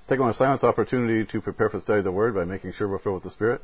take one of silence opportunity to prepare for the study of the Word by making sure we're filled with the Spirit.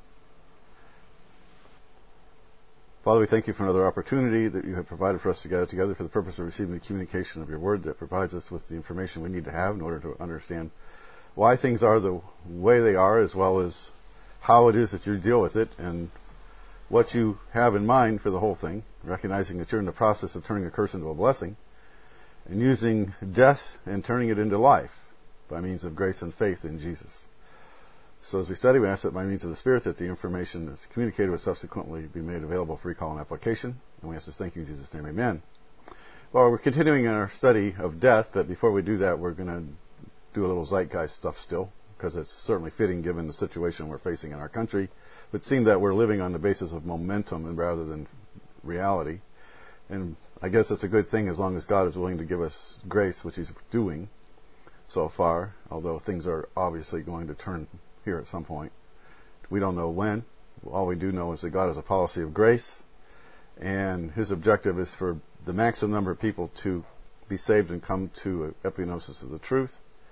Father, we thank you for another opportunity that you have provided for us to gather together for the purpose of receiving the communication of your Word that provides us with the information we need to have in order to understand why things are the way they are, as well as how it is that you deal with it and what you have in mind for the whole thing, recognizing that you're in the process of turning a curse into a blessing and using death and turning it into life by means of grace and faith in Jesus. So as we study, we ask that by means of the Spirit that the information that's communicated will subsequently be made available for recall and application. And we ask this, thank you in Jesus' name, amen. Well, we're continuing in our study of death, but before we do that, we're going to do a little zeitgeist stuff still, because it's certainly fitting given the situation we're facing in our country. But it seems that we're living on the basis of momentum and rather than reality. And I guess it's a good thing as long as God is willing to give us grace, which He's doing so far, although things are obviously going to turn here at some point. We don't know when. All we do know is that God has a policy of grace, and His objective is for the maximum number of people to be saved and come to an epignosis of the truth.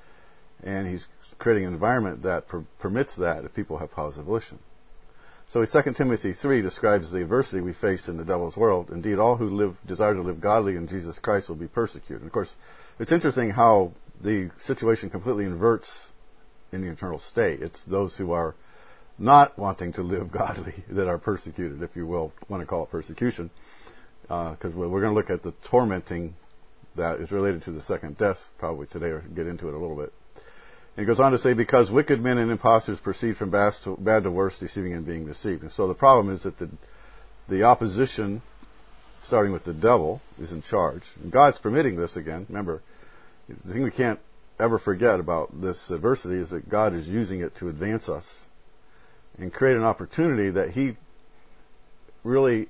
And He's creating an environment that permits that if people have positive volition. So 2 Timothy 3 describes the adversity we face in the devil's world. Indeed, all who desire to live godly in Jesus Christ will be persecuted. And of course, it's interesting how the situation completely inverts in the eternal state. It's those who are not wanting to live godly that are persecuted, if you will, want to call it persecution. Because we're going to look at the tormenting that is related to the second death probably today, or get into it a little bit. And it goes on to say, because wicked men and impostors proceed from bad to worse, deceiving and being deceived. And so the problem is that the opposition, starting with the devil, is in charge. And God's permitting this again. Remember, the thing we can't ever forget about this adversity is that God is using it to advance us and create an opportunity that He really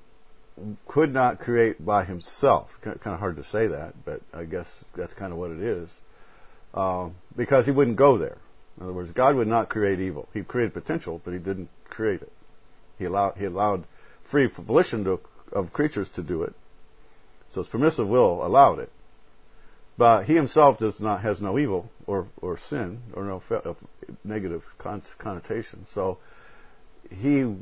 could not create by Himself. Kind of hard to say that, but I guess that's kind of what it is. Because He wouldn't go there. In other words, God would not create evil. He created potential, but He didn't create it. He allowed free volition of creatures to do it. So His permissive will allowed it. But He Himself has no evil or sin or no negative connotation. So it's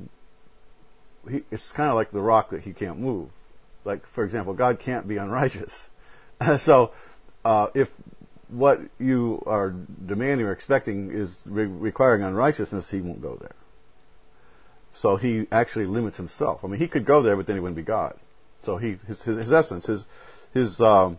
kind of like the rock that He can't move. Like, for example, God can't be unrighteous. So if what you are demanding or expecting is requiring unrighteousness, He won't go there. So He actually limits Himself. I mean, He could go there, but then He wouldn't be God. So his essence, his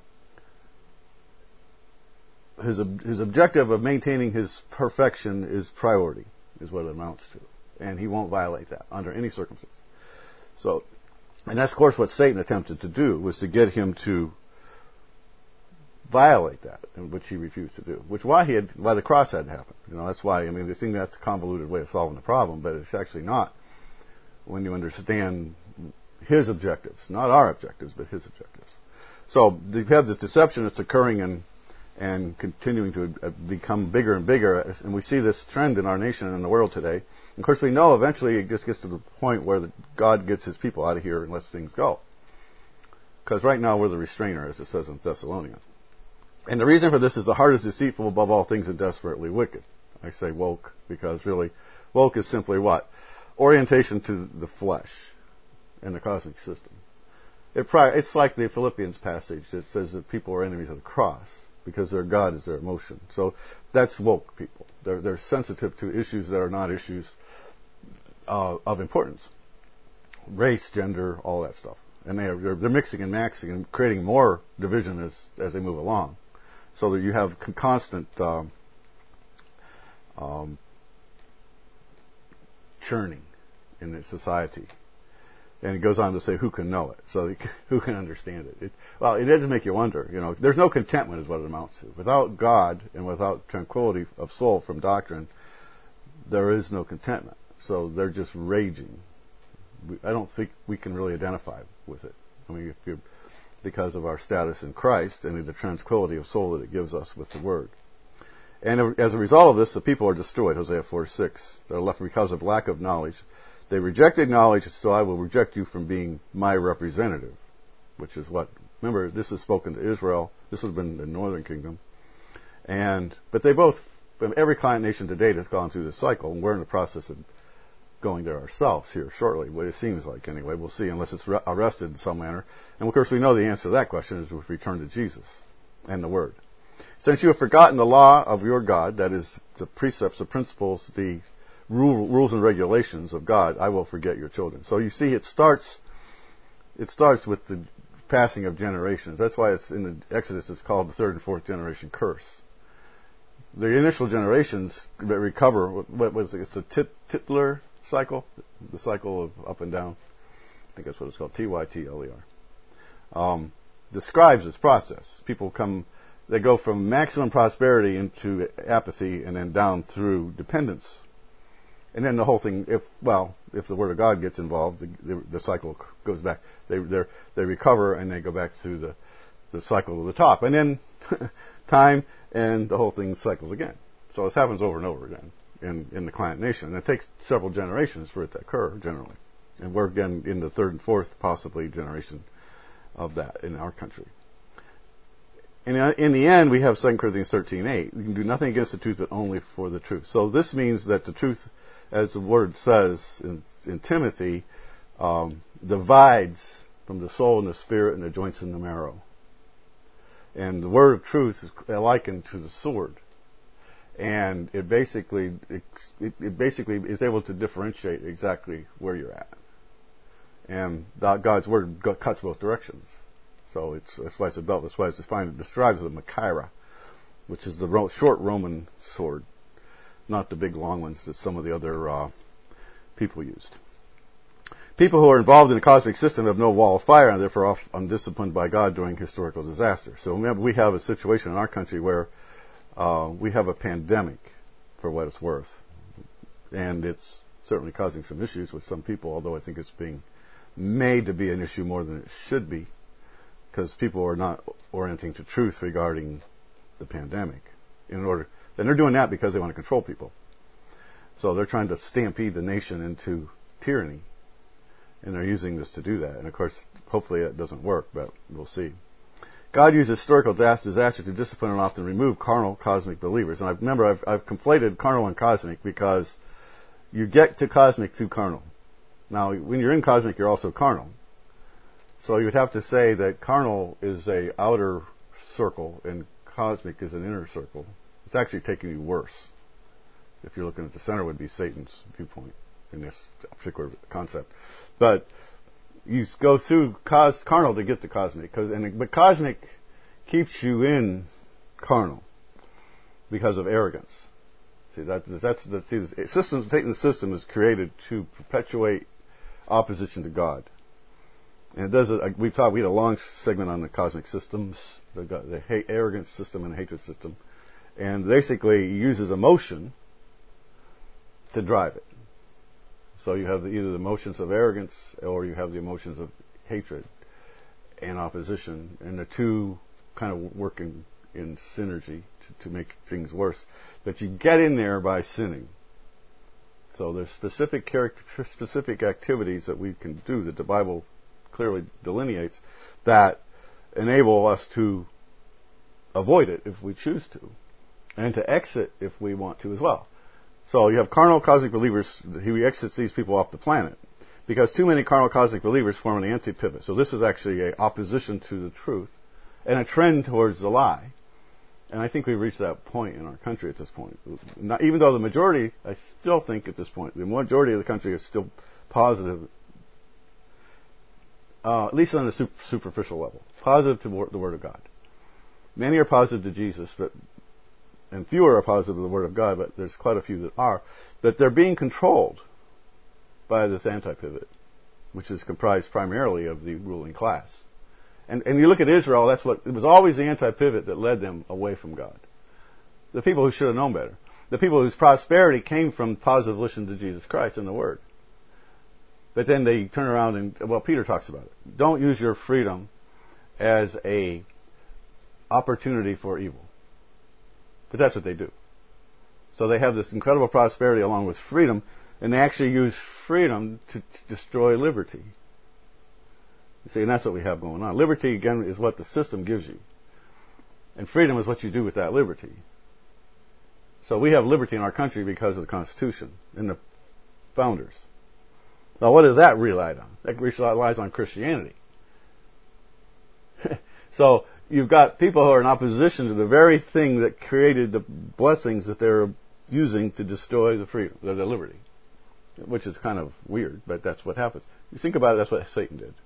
objective of maintaining His perfection is priority, is what it amounts to. And He won't violate that under any circumstance. So, and that's of course what Satan attempted to do, was to get Him to violate that, which He refused to do. Why the cross had to happen. That's why, they think that's a convoluted way of solving the problem, but it's actually not when you understand His objectives. Not our objectives, but His objectives. So you have this deception that's occurring and continuing to become bigger and bigger, and we see this trend in our nation and in the world today. And of course, we know eventually it just gets to the point where God gets His people out of here and lets things go. Because right now we're the restrainer, as it says in Thessalonians. And the reason for this is the heart is deceitful above all things and desperately wicked. I say woke because really, woke is simply what? Orientation to the flesh and the cosmic system. It's like the Philippians passage that says that people are enemies of the cross because their God is their emotion. So that's woke people. They're sensitive to issues that are not issues of importance. Race, gender, all that stuff. And they're mixing and maxing and creating more division as they move along. So that you have constant churning in the society. And it goes on to say, who can know it? So who can understand it? It does make you wonder. There's no contentment is what it amounts to. Without God and without tranquility of soul from doctrine, there is no contentment. So they're just raging. I don't think we can really identify with it. Because of our status in Christ and the tranquility of soul that it gives us with the Word. And as a result of this, the people are destroyed, Hosea 4:6. They're left because of lack of knowledge. They rejected knowledge, so I will reject you from being my representative. Which is what, remember, this is spoken to Israel. This would have been the northern kingdom. But they both every client nation to date has gone through this cycle, and we're in the process of going there ourselves here shortly, what it seems like anyway. We'll see, unless it's arrested in some manner. And of course we know the answer to that question is if we turn to Jesus and the Word. Since you have forgotten the law of your God, that is the precepts, the principles, the rules and regulations of God, I will forget your children. So you see, it starts with the passing of generations. That's why it's in the Exodus it's called the third and fourth generation curse. The initial generations recover, what was it? It's the titler cycle, the cycle of up and down. I think that's what it's called, Tytler. Describes this process. People they go from maximum prosperity into apathy and then down through dependence. And then the whole thing, if the Word of God gets involved, the cycle goes back. They recover and they go back through the cycle to the top. And then time and the whole thing cycles again. So this happens over and over again in the client nation. And it takes several generations for it to occur, generally. And we're again in the third and fourth, possibly, generation of that in our country. And in the end, we have 2 Corinthians 13:8. You can do nothing against the truth, but only for the truth. So this means that the truth, as the Word says in Timothy, divides from the soul and the spirit and the joints and the marrow. And the word of truth is likened to the sword. And it basically is able to differentiate exactly where you're at. And God's Word cuts both directions. So that's why it's a belt. That's why it's defined. It describes the Machaira, which is the short Roman sword, not the big long ones that some of the other people used. People who are involved in the cosmic system have no wall of fire and therefore often undisciplined by God during historical disaster. So remember, we have a situation in our country where we have a pandemic, for what it's worth. And it's certainly causing some issues with some people, although I think it's being made to be an issue more than it should be, because people are not orienting to truth regarding the pandemic. And they're doing that because they want to control people. So they're trying to stampede the nation into tyranny. And they're using this to do that. And of course, hopefully it doesn't work, but we'll see. God uses historical disaster to discipline and often remove carnal cosmic believers. And I've conflated carnal and cosmic because you get to cosmic through carnal. Now, when you're in cosmic, you're also carnal. So you would have to say that carnal is a outer circle and cosmic is an inner circle. It's actually taking you worse. If you're looking at the center, would be Satan's viewpoint in this particular concept. But you go through carnal to get to cosmic, but cosmic keeps you in carnal because of arrogance. See, Satan's system is created to perpetuate opposition to God, and it does it. We had a long segment on the cosmic systems, the arrogance system and the hatred system, and basically uses emotion to drive it. So you have either the emotions of arrogance or you have the emotions of hatred and opposition, and the two kind of work in synergy to make things worse. But you get in there by sinning. So there's specific activities that we can do that the Bible clearly delineates that enable us to avoid it if we choose to, and to exit if we want to as well. So you have carnal cosmic believers. He exits these people off the planet because too many carnal cosmic believers form an anti-pivot. So this is actually an opposition to the truth and a trend towards the lie. And I think we've reached that point in our country at this point. Even though the majority, I still think at this point, the majority of the country is still positive, at least on the superficial level, positive to the Word of God. Many are positive to Jesus, and fewer are positive to the Word of God, but there's quite a few that are, that they're being controlled by this anti-pivot, which is comprised primarily of the ruling class. And you look at Israel, it was always the anti-pivot that led them away from God. The people who should have known better. The people whose prosperity came from positive listening to Jesus Christ and the Word. But then they turn around and, Peter talks about it. Don't use your freedom as a opportunity for evil. But that's what they do. So they have this incredible prosperity along with freedom, and they actually use freedom to destroy liberty. You see, and that's what we have going on. Liberty, again, is what the system gives you. And freedom is what you do with that liberty. So we have liberty in our country because of the Constitution and the founders. Now, what does that rely on? That relies on Christianity. So you've got people who are in opposition to the very thing that created the blessings that they're using to destroy the freedom, the liberty, which is kind of weird, but that's what happens. You think about it, that's what Satan did.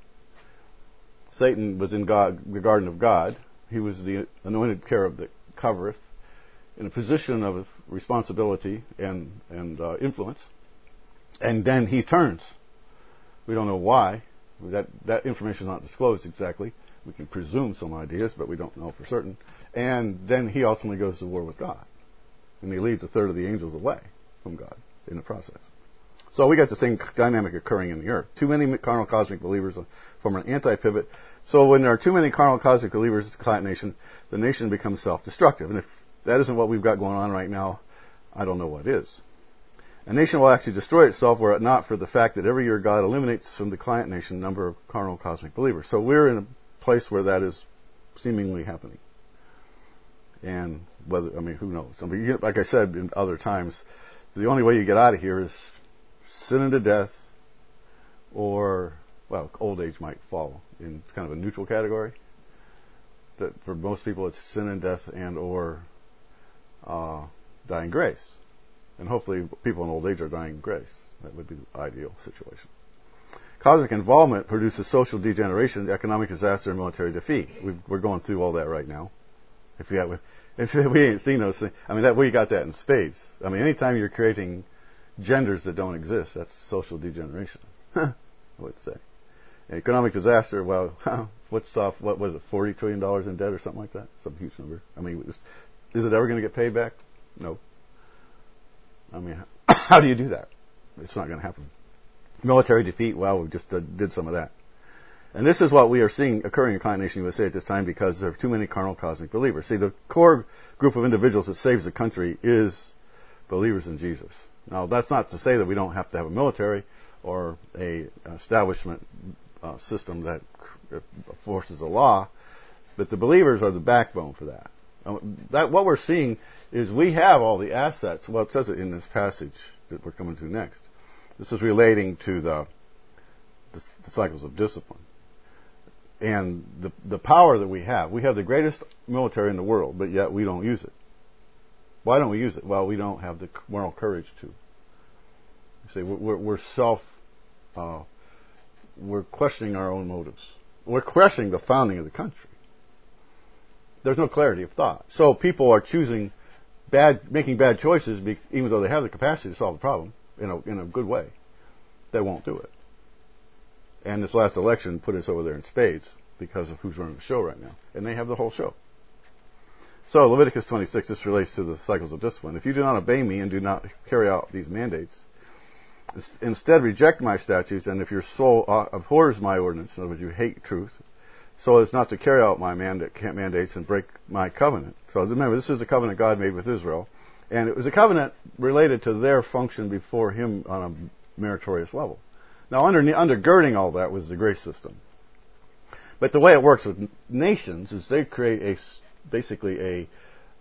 Satan was in the garden of God. He was the anointed cherub that covereth, in a position of responsibility and influence. And then he turns. We don't know why. That information is not disclosed exactly. We can presume some ideas, but we don't know for certain. And then he ultimately goes to war with God. And he leads a third of the angels away from God in the process. So we got the same dynamic occurring in the earth. Too many carnal cosmic believers form an anti-pivot. So when there are too many carnal cosmic believers in the client nation, the nation becomes self-destructive. And if that isn't what we've got going on right now, I don't know what is. A nation will actually destroy itself were it not for the fact that every year God eliminates from the client nation a number of carnal cosmic believers. So we're in a place where that is seemingly happening. And whether, who knows? Like I said in other times, the only way you get out of here is sin into death, or, old age might fall in kind of a neutral category. That for most people it's sin and death and or dying grace. And hopefully people in old age are dying grace. That would be the ideal situation. Cosmic involvement produces social degeneration, economic disaster, and military defeat. We're going through all that right now. If we ain't seen those things, we got that in spades. Anytime you're creating genders that don't exist, that's social degeneration. I would say. Economic disaster, what was it, $40 trillion in debt or something like that? Some huge number. Is it ever going to get paid back? No. How do you do that? It's not going to happen. Military defeat, we just did some of that. And this is what we are seeing occurring in Client Nation USA at this time because there are too many carnal cosmic believers. See, the core group of individuals that saves the country is believers in Jesus. Now, that's not to say that we don't have to have a military or a establishment system that forces a law, but the believers are the backbone for that. What we're seeing is we have all the assets. Well, it says it in this passage that we're coming to next. This is relating to the cycles of discipline. And the power that we have the greatest military in the world, but yet we don't use it. Why don't we use it? Well, we don't have the moral courage to. You see, we're questioning our own motives. We're questioning the founding of the country. There's no clarity of thought. So people are making bad choices, even though they have the capacity to solve the problem in a good way. They won't do it. And this last election put us over there in spades because of who's running the show right now. And they have the whole show. So Leviticus 26, this relates to the cycles of discipline. If you do not obey me and do not carry out these mandates, instead reject my statutes, and if your soul abhors my ordinance, in other words, you hate truth, so as not to carry out my mandates and break my covenant. So remember, this is the covenant God made with Israel. And it was a covenant related to their function before Him on a meritorious level. Now, undergirding all that was the grace system. But the way it works with nations is they create basically a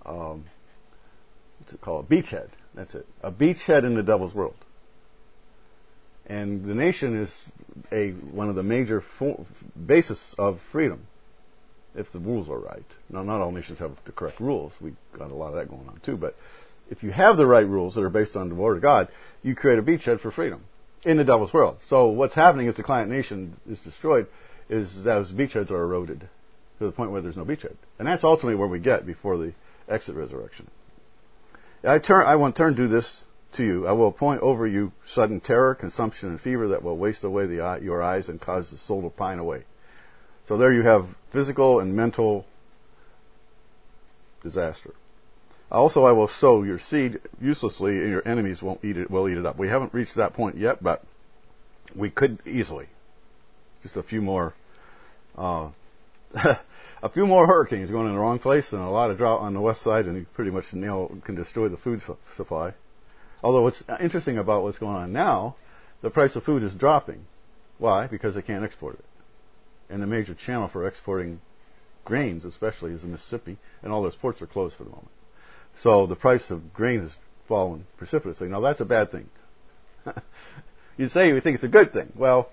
beachhead. That's it. A beachhead in the devil's world. And the nation is one of the major basis of freedom, if the rules are right. Now, not all nations have the correct rules. We've got a lot of that going on too. But if you have the right rules that are based on the Word of God, you create a beachhead for freedom in the devil's world. So what's happening as the client nation is destroyed is those beachheads are eroded to the point where there's no beachhead. And that's ultimately where we get before the exit resurrection. I want to turn to this to you. I will appoint over you sudden terror, consumption, and fever that will waste away your eyes and cause the soul to pine away. So there you have physical and mental disaster. Also, I will sow your seed uselessly, and your enemies will eat it up. We haven't reached that point yet, but we could easily. Just a few more, a few more hurricanes going in the wrong place, and a lot of drought on the west side, and you pretty much can destroy the food supply. Although what's interesting about what's going on now, the price of food is dropping. Why? Because they can't export it. And the major channel for exporting grains, especially, is the Mississippi, and all those ports are closed for the moment. So the price of grain has fallen precipitously. Now that's a bad thing. You say you think it's a good thing. Well,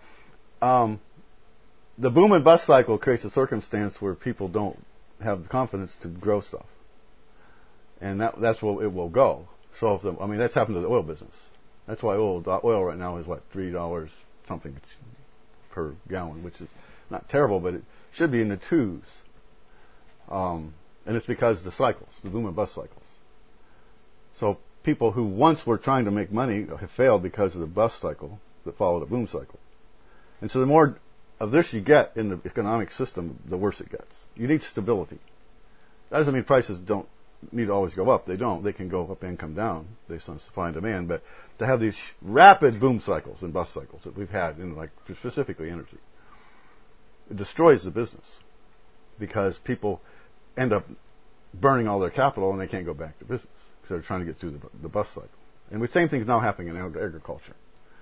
the boom and bust cycle creates a circumstance where people don't have the confidence to grow stuff. And that's where it will go. So that's happened to the oil business. That's why oil right now is $3 something per gallon, which is not terrible, but it should be in the twos. And it's because of the cycles, the boom and bust cycles. So people who once were trying to make money have failed because of the bust cycle that followed the boom cycle. And so the more of this you get in the economic system, the worse it gets. You need stability. That doesn't mean prices don't need to always go up. They don't. They can go up and come down based on supply and demand. But to have these rapid boom cycles and bust cycles that we've had in specifically energy, it destroys the business because people end up burning all their capital and they can't go back to business because they're trying to get through the bust cycle. And the same thing's now happening in agriculture.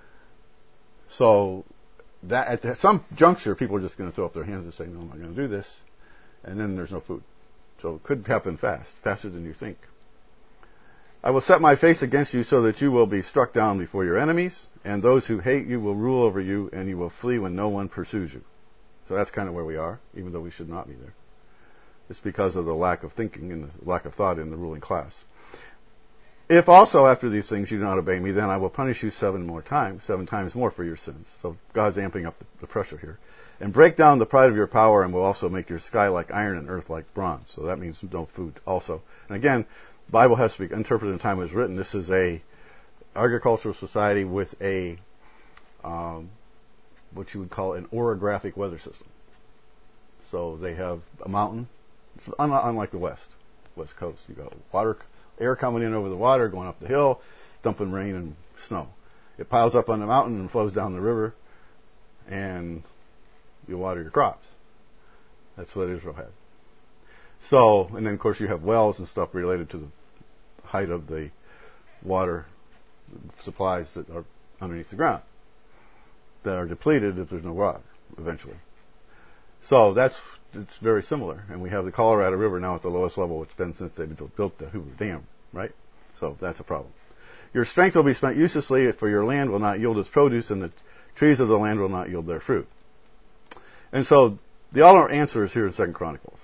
So that at some juncture, people are just going to throw up their hands and say, no, I'm not going to do this. And then there's no food. So it could happen fast, faster than you think. I will set my face against you so that you will be struck down before your enemies, and those who hate you will rule over you, and you will flee when no one pursues you. So that's kind of where we are, even though we should not be there. It's because of the lack of thinking and the lack of thought in the ruling class. If also after these things you do not obey me, then I will punish you 7 times more for your sins. So God's amping up the pressure here. And break down the pride of your power, and will also make your sky like iron and earth like bronze. So that means no food also. And again, the Bible has to be interpreted in the time it was written. This is a agricultural society with a what you would call an orographic weather system. So they have a mountain. It's unlike the West Coast. You got air coming in over the water, going up the hill, dumping rain and snow. It piles up on the mountain and flows down the river, and you water your crops. That's what Israel had. So, and then of course you have wells and stuff related to the height of the water supplies that are underneath the ground that are depleted if there's no water eventually. So it's very similar. And we have the Colorado River now at the lowest level it's been since they built the Hoover Dam, right? So that's a problem. Your strength will be spent uselessly, for your land will not yield its produce, and the trees of the land will not yield their fruit. And so the all answer is here in 2 Chronicles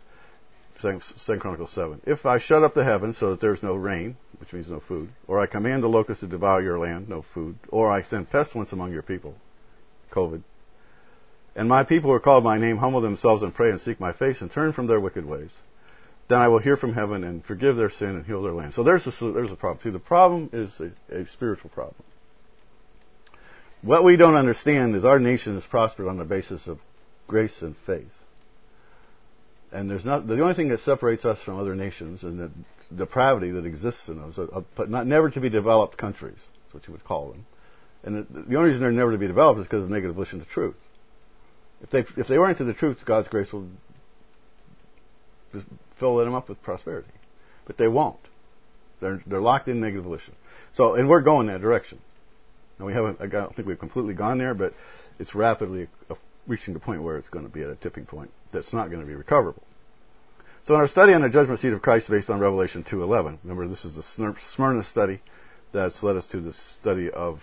7. If I shut up the heavens so that there's no rain, which means no food, or I command the locusts to devour your land, no food, or I send pestilence among your people, COVID, and my people who are called by name humble themselves and pray and seek my face and turn from their wicked ways, then I will hear from heaven and forgive their sin and heal their land. So there's a problem. See, the problem is a spiritual problem. What we don't understand is our nation has prospered on the basis of grace and faith. And the only thing that separates us from other nations and the depravity that exists in those, but never to be developed countries, that's what you would call them. And the only reason they're never to be developed is because of negative opposition to truth. If they weren't to the truth, God's grace will just fill them up with prosperity. But they won't. They're locked in negative volition. So, and we're going that direction. Now I don't think we've completely gone there, but it's rapidly reaching the point where it's going to be at a tipping point that's not going to be recoverable. So in our study on the judgment seat of Christ based on Revelation 2:11, remember this is the Smyrna study that's led us to the study of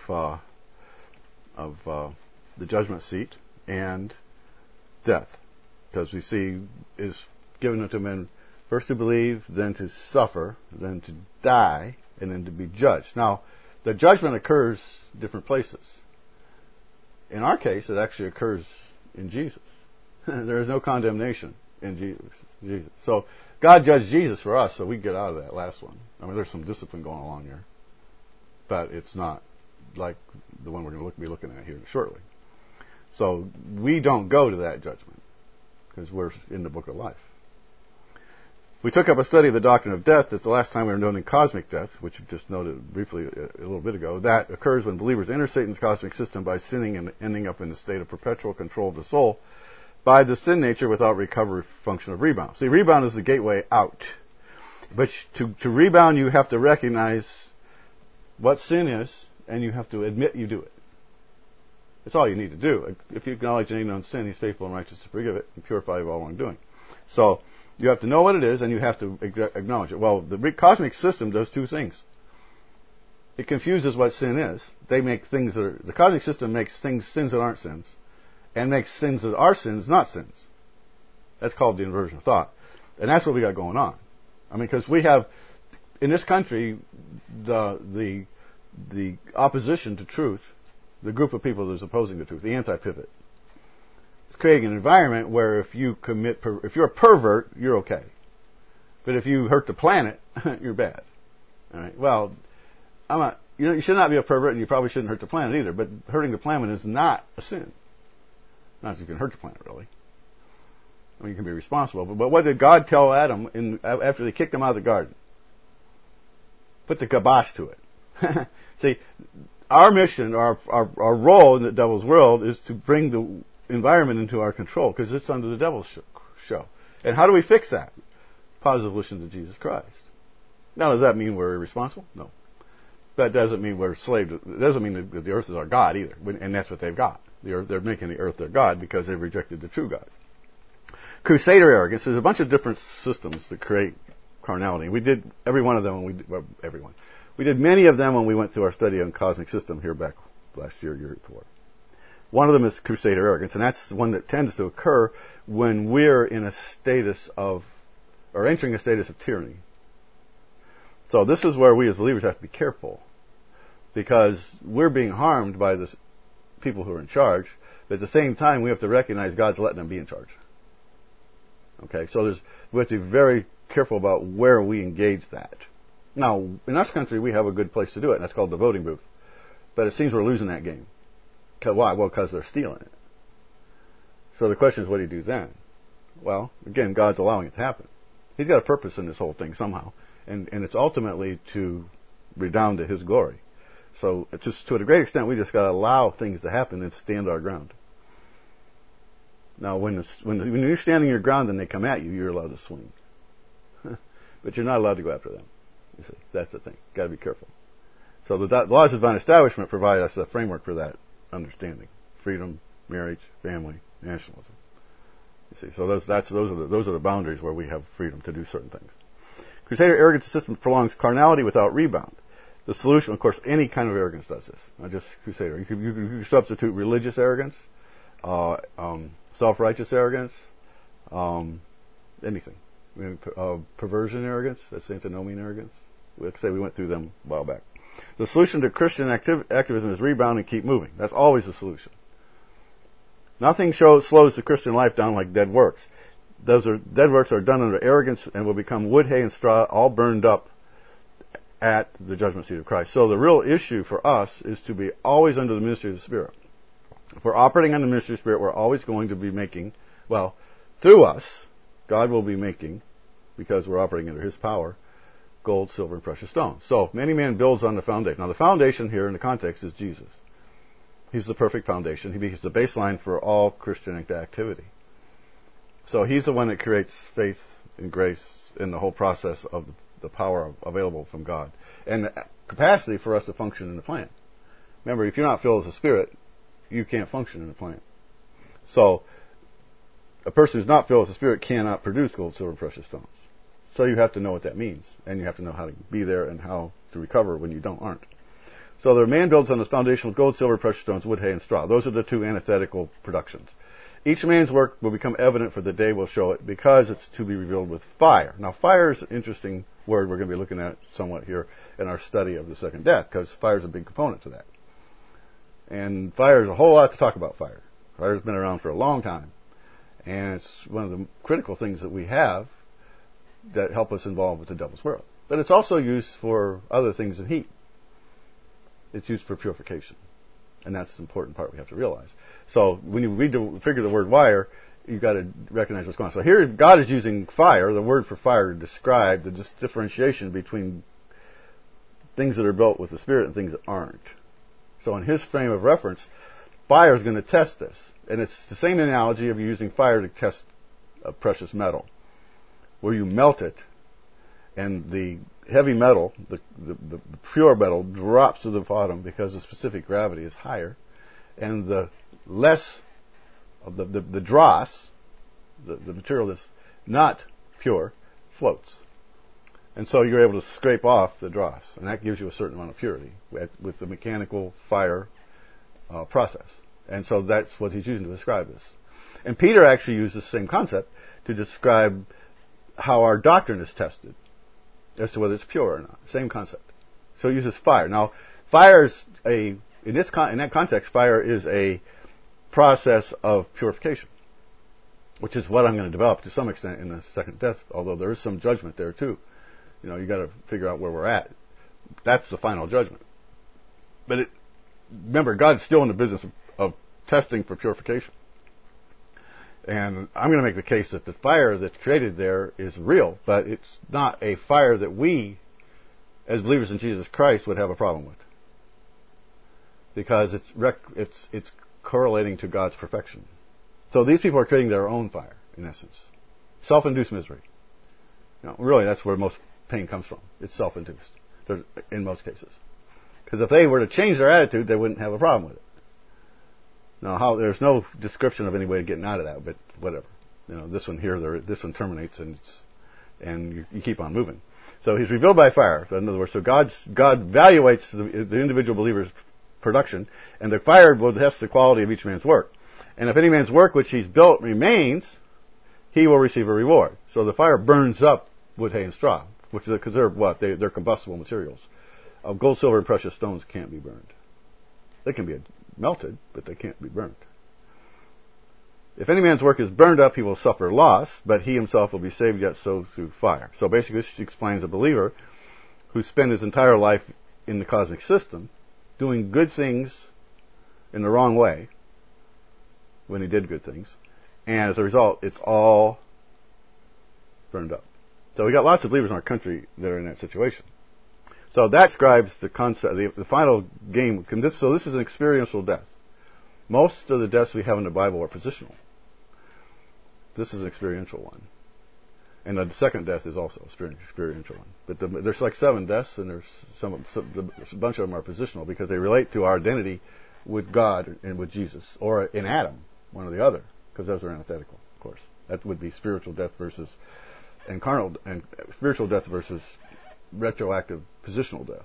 the judgment seat and death, because we see is given unto men first to believe, then to suffer, then to die, and then to be judged. Now, the judgment occurs different places. In our case, it actually occurs in Jesus. There is no condemnation in Jesus. So God judged Jesus for us, so we get out of that last one. I mean, there's some discipline going along here, but it's not like the one we're going to be looking at here shortly. So we don't go to that judgment because we're in the book of life. We took up a study of the doctrine of death. That's the last time we were noting cosmic death, which we just noted briefly a little bit ago. That occurs when believers enter Satan's cosmic system by sinning and ending up in the state of perpetual control of the soul by the sin nature without recovery function of rebound. See, rebound is the gateway out. But to rebound, you have to recognize what sin is, and you have to admit you do it. That's all you need to do. If you acknowledge any known sin, He's faithful and righteous to forgive it and purify you of all wrongdoing. So You have to know what it is, and you have to acknowledge it. Well, the cosmic system does two things. It confuses what sin is. The cosmic system makes sins that aren't sins, and makes sins that are sins not sins. That's called the inversion of thought. And that's what we got going on. I mean, because we have, in this country, the opposition to truth, the group of people that is opposing the truth, the anti-pivot. It's creating an environment where if you're a pervert, you're okay. But if you hurt the planet, you're bad. All right. Well, you should not be a pervert, and you probably shouldn't hurt the planet either. But hurting the planet is not a sin. Not that you can hurt the planet, really. I mean, you can be responsible. But what did God tell Adam after they kicked him out of the garden? Put the kibosh to it. See, our mission, our role in the devil's world is to bring the environment into our control, because it's under the devil's show. And how do we fix that? Positive volition to Jesus Christ. Now, does that mean we're irresponsible? No. That doesn't mean we're slaves. It doesn't mean that the earth is our God either. And that's what they've got. They're making the earth their God because they've rejected the true God. Crusader arrogance. There's a bunch of different systems that create carnality. We did every one of them. We did many of them when we went through our study on cosmic system here back last year before. One of them is crusader arrogance, and that's the one that tends to occur when we're in a status of, or entering a status of tyranny. So this is where we as believers have to be careful, because we're being harmed by the people who are in charge, but at the same time we have to recognize God's letting them be in charge. Okay, so we have to be very careful about where we engage that. Now, in this country, we have a good place to do it, and that's called the voting booth. But it seems we're losing that game. Why? Well, because they're stealing it. So the question is, what do you do then? Well, again, God's allowing it to happen. He's got a purpose in this whole thing somehow. And it's ultimately to redound to His glory. So just to a great extent, we just got to allow things to happen and stand our ground. Now, when you're standing your ground and they come at you, you're allowed to swing. But you're not allowed to go after them. You see, that's the thing. Got to be careful. So the laws of divine establishment provide us a framework for that understanding: freedom, marriage, family, nationalism. You see, so those are the boundaries where we have freedom to do certain things. Crusader arrogance system prolongs carnality without rebound. The solution, of course, any kind of arrogance does this, not just crusader. You could substitute religious arrogance, self-righteous arrogance, anything. Perversion arrogance, that's antinomian arrogance. Let's say we went through them a while back. The solution to Christian activism is rebound and keep moving. That's always the solution. Nothing slows the Christian life down like dead works. Dead works are done under arrogance and will become wood, hay, and straw, all burned up at the judgment seat of Christ. So the real issue for us is to be always under the ministry of the Spirit. If we're operating under the ministry of the Spirit, we're always going to be making, through us, God will be making, because we're operating under His power, gold, silver, and precious stones. So, many man builds on the foundation. Now, the foundation here in the context is Jesus. He's the perfect foundation. He's the baseline for all Christian activity. So, He's the one that creates faith and grace in the whole process of the power available from God. And the capacity for us to function in the plant. Remember, if you're not filled with the Spirit, you can't function in the plant. So, a person who's not filled with the Spirit cannot produce gold, silver, and precious stones. So you have to know what that means, and you have to know how to be there and how to recover when you aren't. So the man builds on this foundation with gold, silver, precious stones, wood, hay, and straw. Those are the two antithetical productions. Each man's work will become evident, for the day will show it, because it's to be revealed with fire. Now, fire is an interesting word we're going to be looking at somewhat here in our study of the second death, because fire is a big component to that. And fire is a whole lot to talk about fire. Fire has been around for a long time. And it's one of the critical things that we have that help us involved with the devil's world. But it's also used for other things than heat. It's used for purification. And that's the important part we have to realize. So when you figure the word fire, you've got to recognize what's going on. So here God is using fire, the word for fire, to describe the differentiation between things that are built with the Spirit and things that aren't. So in His frame of reference, fire is going to test this. And it's the same analogy of using fire to test a precious metal, where you melt it, and the heavy metal, the pure metal, drops to the bottom because the specific gravity is higher, and the less of the dross, the material that's not pure, floats. And so you're able to scrape off the dross, and that gives you a certain amount of purity with the mechanical fire process. And so that's what he's using to describe this. And Peter actually used the same concept to describe how our doctrine is tested as to whether it's pure or not. Same concept. So he uses fire. Now, fire is in that context, fire is a process of purification, which is what I'm going to develop to some extent in the second death, although there is some judgment there too. You got to figure out where we're at. That's the final judgment. But remember, God's still in the business of testing for purification. And I'm going to make the case that the fire that's created there is real, but it's not a fire that we, as believers in Jesus Christ, would have a problem with, because it's correlating to God's perfection. So these people are creating their own fire, in essence, self-induced misery. Really, that's where most pain comes from. It's self-induced, in most cases. Because if they were to change their attitude, they wouldn't have a problem with it. Now, there's no description of any way of getting out of that, but whatever. This one here, this one terminates, and you keep on moving. So he's revealed by fire. In other words, so God evaluates the individual believer's production, and the fire will test the quality of each man's work. And if any man's work which he's built remains, he will receive a reward. So the fire burns up wood, hay, and straw, which is because they're combustible materials. Gold, silver, and precious stones can't be burned. They can be melted, but they can't be burnt. If any man's work is burned up, he will suffer loss, but he himself will be saved, yet so through fire. So basically, this explains a believer who spent his entire life in the cosmic system doing good things in the wrong way when he did good things, and as a result, it's all burned up. So we got lots of believers in our country that are in that situation. So that describes the concept, the final game. So this is an experiential death. Most of the deaths we have in the Bible are positional. This is an experiential one. And the second death is also an experiential one. But there's like 7 deaths, and there's a bunch of them are positional because they relate to our identity with God and with Jesus, or in Adam, one or the other, because those are antithetical, of course. That would be spiritual death versus spiritual death versus retroactive positional death.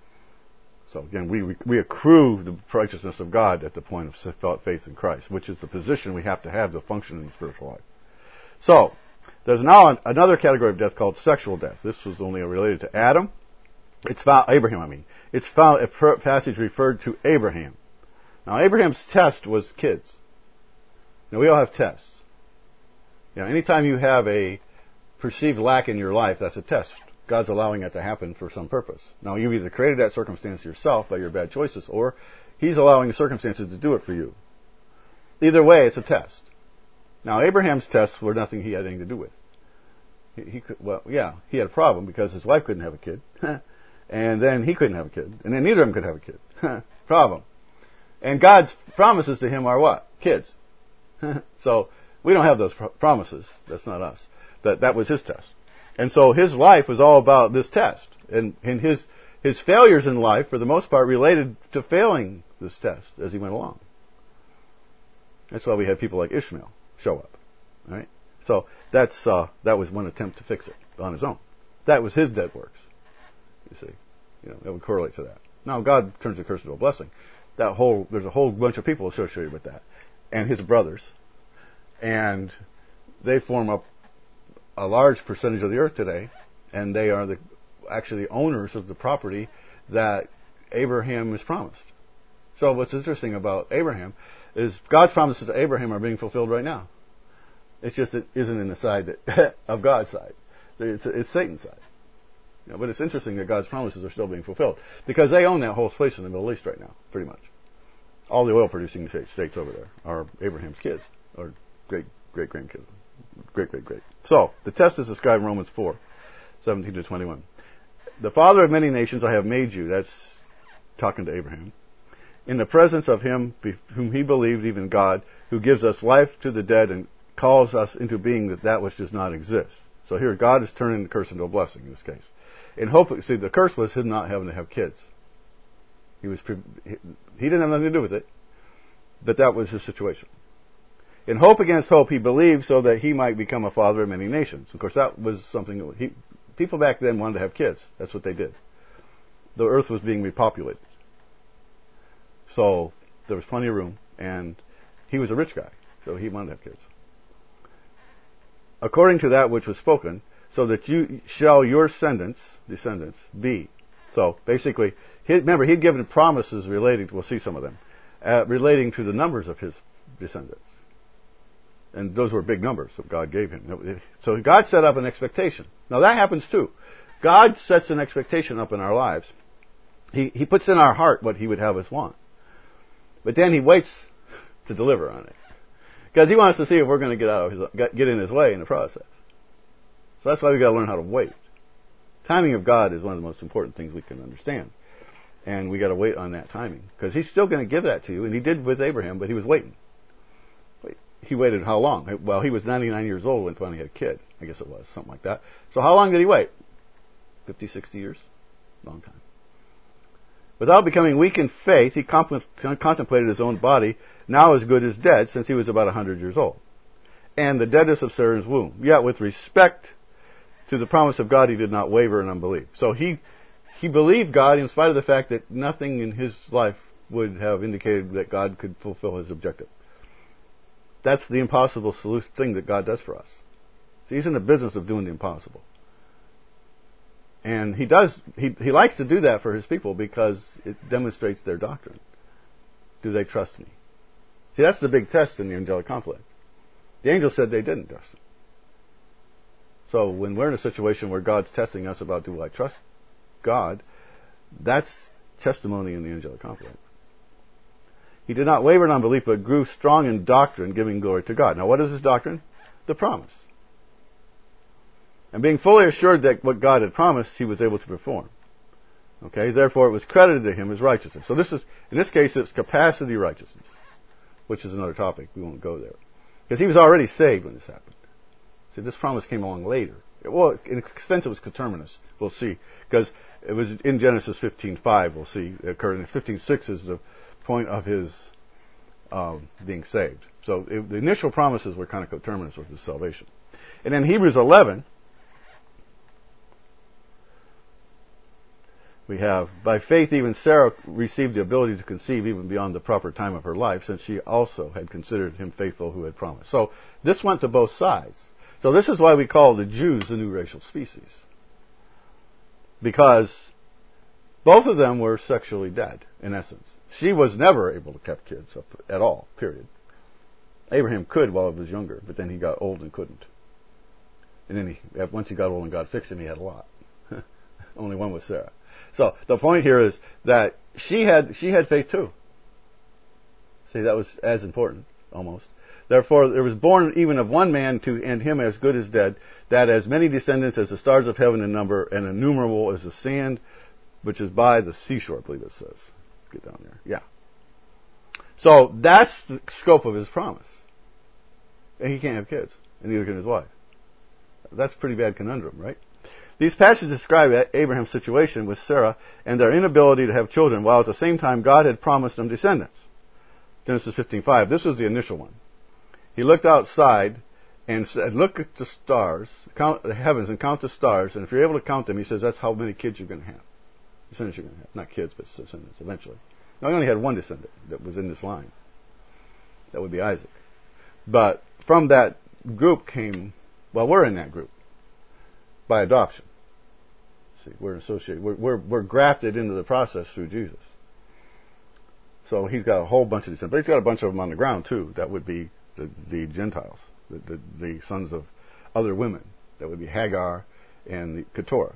So again, we accrue the righteousness of God at the point of faith in Christ, which is the position we have to function in the spiritual life. So there's now another category of death called sexual death. This was only related to Adam. It's found Abraham. It's found a passage referred to Abraham. Now Abraham's test was kids. Now we all have tests. Anytime you have a perceived lack in your life, that's a test. God's allowing it to happen for some purpose. Now, you've either created that circumstance yourself by your bad choices, or He's allowing the circumstances to do it for you. Either way, it's a test. Now, Abraham's tests were nothing he had anything to do with. He had a problem because his wife couldn't have a kid, and then he couldn't have a kid, and then neither of them could have a kid. Problem. And God's promises to him are what? Kids. So we don't have those promises. That's not us. That was his test. And so his life was all about this test. And his failures in life, for the most part, related to failing this test as he went along. That's why we had people like Ishmael show up. Right? So that was one attempt to fix it on his own. That was his dead works. You see. That would correlate to that. Now God turns the curse into a blessing. There's a whole bunch of people associated with that. And his brothers. And they form up a large percentage of the earth today, and they are actually the owners of the property that Abraham is promised. So what's interesting about Abraham is God's promises to Abraham are being fulfilled right now. It's just it isn't in the side of God's side. It's Satan's side. But it's interesting that God's promises are still being fulfilled because they own that whole place in the Middle East right now, pretty much. All the oil-producing states over there are Abraham's kids, or great-grandkids. Great. So, the test is described in Romans 4, 17 to 21. The father of many nations I have made you, that's talking to Abraham, in the presence of him whom he believed, even God, who gives us life to the dead and calls us into being that which does not exist. So here, God is turning the curse into a blessing in this case. In hope, see, the curse was him not having to have kids. He didn't have nothing to do with it, but that was his situation. In hope against hope, he believed so that he might become a father of many nations. Of course, that was something that people back then wanted to have kids. That's what they did. The earth was being repopulated. So there was plenty of room, and he was a rich guy, so he wanted to have kids. According to that which was spoken, so that you shall your descendants be. So basically, remember, he'd given promises relating to, we'll see some of them, relating to the numbers of his descendants. And those were big numbers that God gave him. So God set up an expectation. Now that happens too. God sets an expectation up in our lives. He puts in our heart what he would have us want. But then he waits to deliver on it. Because he wants to see if we're going to get in his way in the process. So that's why we've got to learn how to wait. Timing of God is one of the most important things we can understand. And we got to wait on that timing. Because he's still going to give that to you. And he did with Abraham, but he was waiting. He waited how long? Well, he was 99 years old when he finally had a kid. I guess it was, something like that. So how long did he wait? 50, 60 years? Long time. Without becoming weak in faith, he contemplated his own body, now as good as dead, since he was about 100 years old. And the deadness of Sarah's womb. Yet with respect to the promise of God, he did not waver in unbelief. So he believed God in spite of the fact that nothing in his life would have indicated that God could fulfill his objective. That's the impossible thing that God does for us. See, he's in the business of doing the impossible. And he likes to do that for his people because it demonstrates their doctrine. Do they trust me? See, that's the big test in the angelic conflict. The angels said they didn't trust him. So when we're in a situation where God's testing us about, do I trust God? That's testimony in the angelic conflict. He did not waver in unbelief, but grew strong in doctrine, giving glory to God. Now, what is his doctrine? The promise. And being fully assured that what God had promised, he was able to perform. Okay, therefore it was credited to him as righteousness. So in this case, it's capacity righteousness, which is another topic. We won't go there. Because he was already saved when this happened. See, this promise came along later. Well, in an extent, it was coterminous. We'll see. Because it was in Genesis 15:5, we'll see, it occurred. And 15:6 is the point of his being saved. So the initial promises were kind of coterminous with his salvation. And in Hebrews 11, we have, by faith even Sarah received the ability to conceive even beyond the proper time of her life, since she also had considered him faithful who had promised. So this went to both sides. So this is why we call the Jews the new racial species. Because both of them were sexually dead, in essence. She was never able to have kids at all, period. Abraham could while he was younger, but then he got old and couldn't. And then once he got old and God fixed him, he had a lot. Only one was Sarah. So the point here is that she had faith too. See, that was as important, almost. Therefore, there was born even of one man and him as good as dead, that as many descendants as the stars of heaven in number, and innumerable as the sand which is by the seashore, I believe it says. Get down there. Yeah. So that's the scope of his promise. And he can't have kids, and neither can his wife. That's a pretty bad conundrum, right? These passages describe Abraham's situation with Sarah and their inability to have children, while at the same time God had promised them descendants. Genesis 15:5. This was the initial one. He looked outside and said, look at the stars, count the heavens and count the stars, and if you're able to count them, he says, that's how many kids you're going to have. Descendants you're going to have. Not kids, but descendants eventually. Now, he only had one descendant that was in this line. That would be Isaac. But from that group came, well, we're in that group by adoption. See, we're associated. We're grafted into the process through Jesus. So he's got a whole bunch of descendants, but he's got a bunch of them on the ground too. That would be the Gentiles, the sons of other women. That would be Hagar and the Keturah.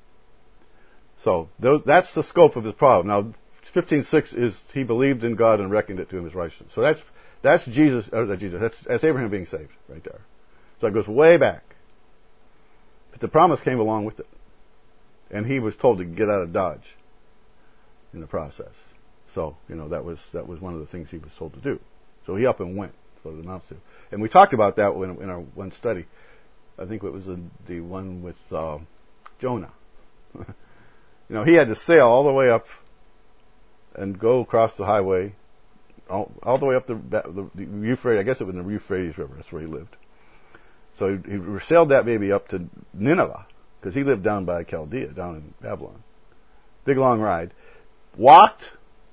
So that's the scope of his problem. Now, 15:6 is he believed in God and reckoned it to him as righteousness. So that's Jesus. That's Abraham being saved right there. So it goes way back. But the promise came along with it, and he was told to get out of Dodge in the process. So that was one of the things he was told to do. So he up and went. That's what it amounts to. And we talked about that in our one study. I think it was the one with Jonah. He had to sail all the way up and go across the highway all the way up the Euphrates. I guess it was the Euphrates River. That's where he lived. So he sailed that baby up to Nineveh, because he lived down by Chaldea, down in Babylon. Big long ride. Walked,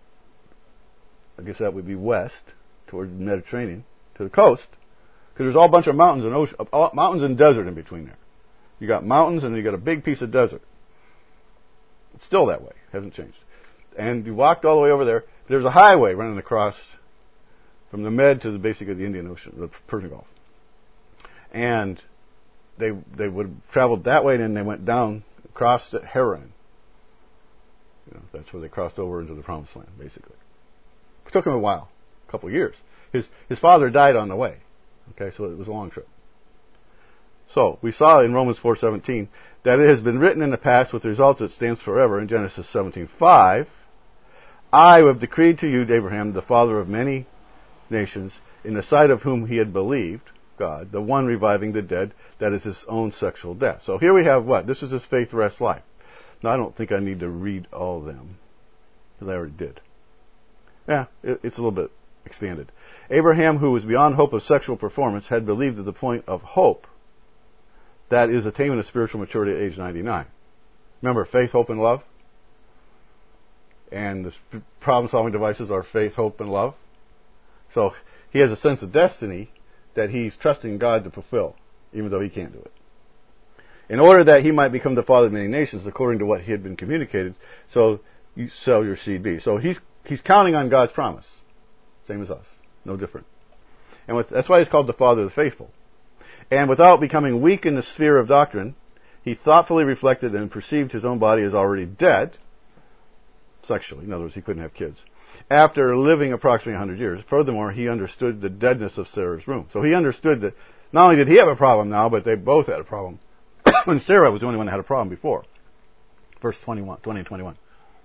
I guess that would be west, toward the Mediterranean, to the coast, because there's all a bunch of mountains and mountains and desert in between there. You got mountains and you got a big piece of desert. It's still that way. Hasn't changed. And you walked all the way over there. There's a highway running across from the Med to basically the Indian Ocean, the Persian Gulf. And they would have traveled that way, and then they went down across to Haran. That's where they crossed over into the Promised Land, basically. It took him a while, a couple of years. His father died on the way. Okay, so it was a long trip. So we saw in Romans 4:17 that it has been written in the past with the result that it stands forever in Genesis 17:5. I have decreed to you, Abraham, the father of many nations, in the sight of whom he had believed, God, the one reviving the dead, that is his own sexual death. So here we have what? This is his faith rest life. Now I don't think I need to read all of them, because I already did. Yeah, it's a little bit expanded. Abraham, who was beyond hope of sexual performance, had believed to the point of hope, that is attainment of spiritual maturity at age 99. Remember, faith, hope, and love? And the problem-solving devices are faith, hope, and love. So he has a sense of destiny that he's trusting God to fulfill, even though he can't do it. In order that he might become the father of many nations, according to what he had been communicated, so you shall your seed be. So he's counting on God's promise. Same as us. No different. And that's why he's called the father of the faithful. And without becoming weak in the sphere of doctrine, he thoughtfully reflected and perceived his own body as already dead, sexually. In other words, he couldn't have kids. After living approximately 100 years. Furthermore, he understood the deadness of Sarah's womb. So he understood that not only did he have a problem now, but they both had a problem. And Sarah was the only one that had a problem before. Verse 20 and 21.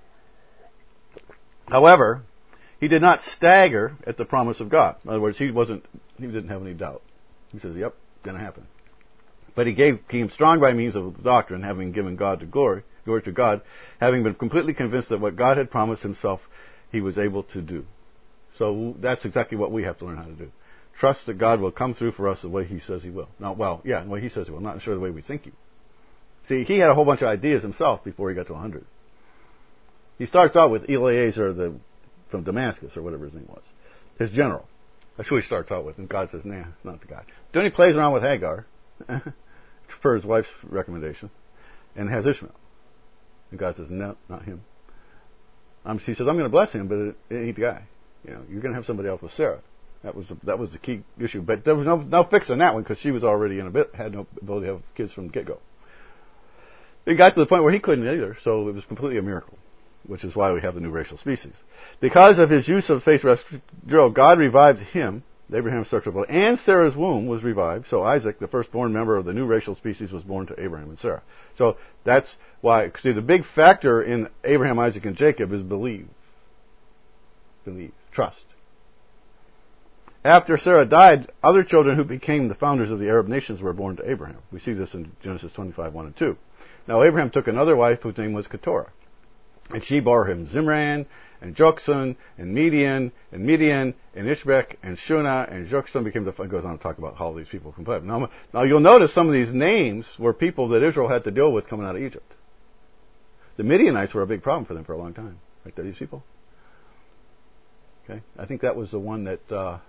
However, he did not stagger at the promise of God. In other words, he didn't have any doubt. He says, yep, going to happen. But he became strong by means of doctrine, having given God to glory to God, having been completely convinced that what God had promised himself, he was able to do. So that's exactly what we have to learn how to do. Trust that God will come through for us the way he says he will. The way he says he will, not sure the way we think he will. See, he had a whole bunch of ideas himself before he got to 100. He starts out with Eliezer from Damascus, or whatever his name was, his general. That's who he starts out with, and God says, nah, not the guy. Then he plays around with Hagar, for his wife's recommendation, and has Ishmael. And God says, no, not him. She says, I'm going to bless him, but it ain't the guy. You're going to have somebody else with Sarah. That was the key issue. But there was no fixing that one, because she was already had no ability to have kids from the get-go. It got to the point where he couldn't either, so it was completely a miracle, which is why we have the new racial species. Because of his use of faith rest drill, God revived him, Abraham's sexual ability, and Sarah's womb was revived. So Isaac, the firstborn member of the new racial species, was born to Abraham and Sarah. So that's why, see, the big factor in Abraham, Isaac, and Jacob is believe. Believe. Trust. After Sarah died, other children who became the founders of the Arab nations were born to Abraham. We see this in Genesis 25, 1 and 2. Now Abraham took another wife whose name was Keturah. And she bore him Zimran, and Joksan, and Midian, and Ishbek, and Shunah, and Joksan became it goes on to talk about how these people complained. Now you'll notice some of these names were people that Israel had to deal with coming out of Egypt. The Midianites were a big problem for them for a long time. Right there, these people. Okay? I think that was the one that